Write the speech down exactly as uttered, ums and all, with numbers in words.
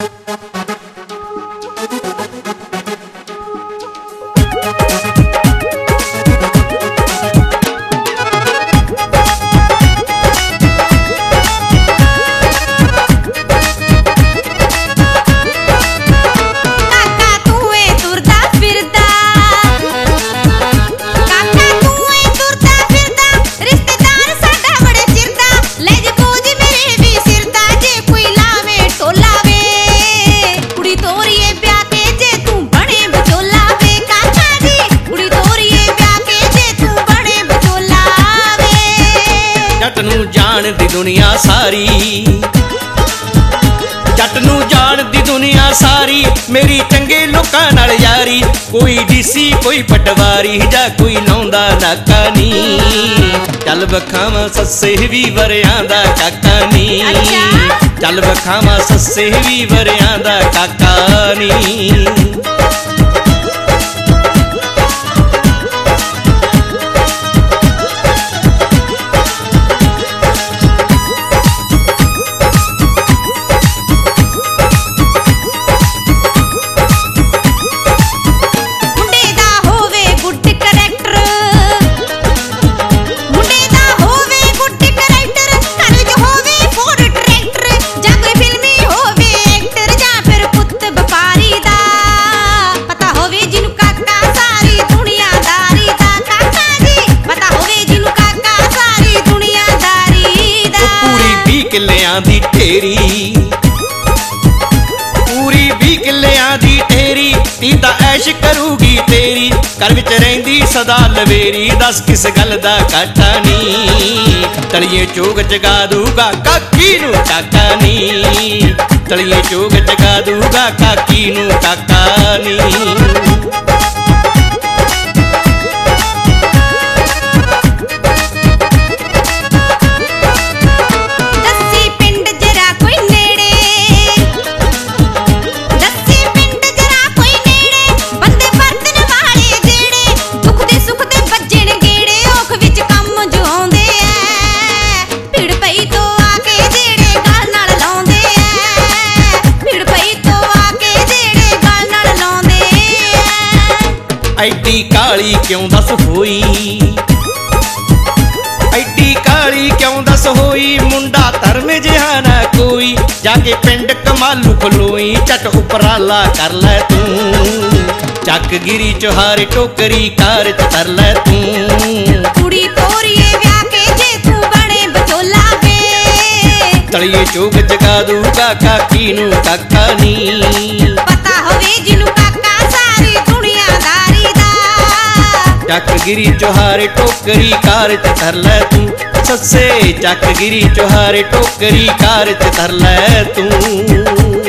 जट नू जान दी दुनिया सारी, जट नू जान दी दुनिया सारी, मेरी चंगे लोकां नाल यारी। कोई डीसी कोई पटवारी जा कोई लाउंदा नाका नी, चल बखावां सस्से भी वरियां दा काका नी, चल बखावां सस्से भी वरियां दा काका नी। किल्लियां दी ढेरी, पूरी भी किल्लियां दी ढेरी, धी तां ऐश करूगी तेरी, घर विच रहिंदी सदा लवेरी। दस किस गल दा घाटा नी, तलिए चोग जगा दूगा काकी नू काका नी, तलिए चोग जगा दूगा काकी नू काका नी। ऐडी काली क्यों दस होई, ऐडी काली क्यों दस होई, मुंडा धर्म जिहा ना कोई, जाके पिंड कमालू खलोई, झट उपराला कर लै तू, चक गिरी चौहारे टोकरी कार च कर लै तू। कुड़ी तोरिए व्याह के जे तू बने बचोला वे, तलिए चोग जगा दूगा काकी नू काका नी, पता होवे जिनू काका सारी दुनियादारी दा, चक गिरी चौहारे टोकरी कार च कर लै तू, सस्से चक गिरी चौहारे टोकरी कार च कर लै तू।